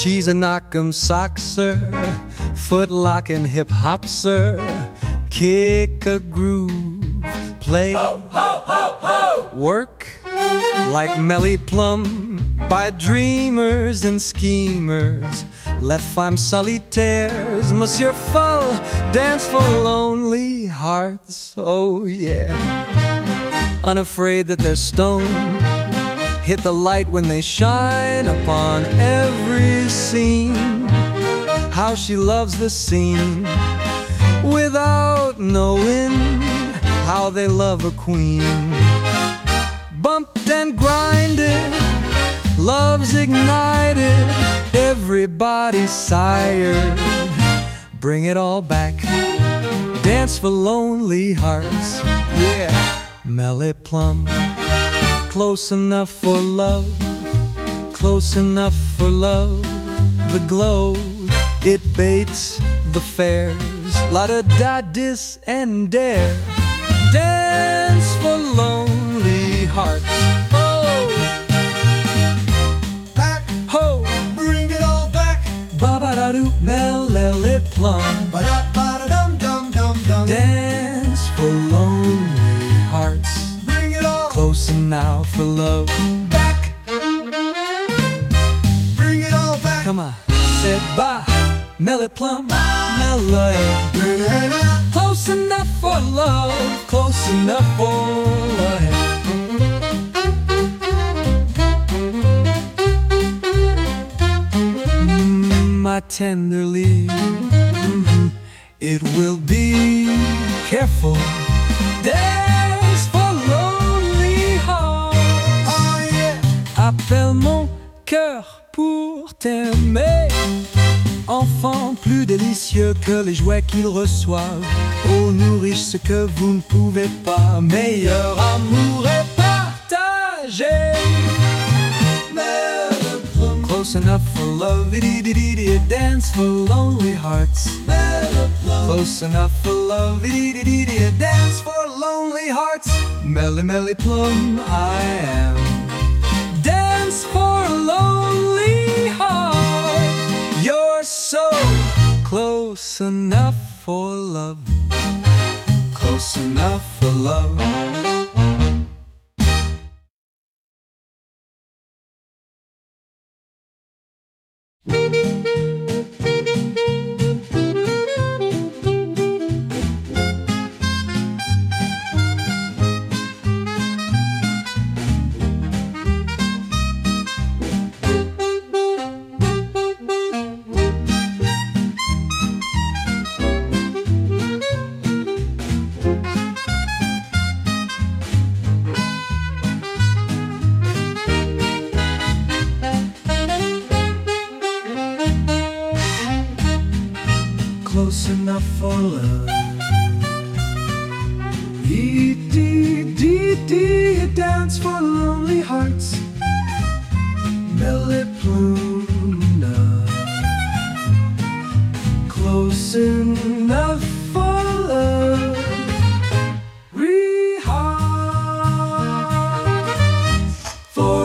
She's a knock'em sockser, foot-locking hip-hopser, kick a groove, play work like Melly Plum by dreamers and schemers. Les femmes solitaires, Monsieur Full, dance for lonely hearts, oh yeah. Unafraid that they're stoned, hit the light when they shine upon every scene. How she loves the scene without knowing how they love a queen. Bumped and grinded, love's ignited, everybody's sired. Bring it all back, dance for lonely hearts, yeah. Melly Plum, close enough for love, close enough for love. The glow, it baits the fares, la-da-da-dis and dare. Dance for lonely hearts, oh. Back, Ho, bring it all back. ba-ba-da-doo, Melly Plum. Ba-da-ba-da-dum-dum-dum-dum. Dance for lonely hearts, Bring it all close enough for love. back. Bring it all back. Come on, said bye, Melly Plum, Melly. Close enough for love, close enough for love. My tenderly, it will be careful. Dance for lonely hearts. Oh yeah. Appelle mon cœur pour t'aimer. Enfant plus délicieux que les jouets qu'ils reçoivent. Oh, nourriche ce que vous ne pouvez pas. Meilleur amour est partagé. Close enough for love, itty-ditty, dance for lonely hearts. Close enough for love, itty-ditty, dance for lonely hearts. Melly, Melly Plum, I am. Dance for lonely heart. You're so close enough for love. Close enough for love. Close enough for love. Dee-dee-dee-dee, dance for lonely hearts. Melly Plum, close enough for love. Hearts for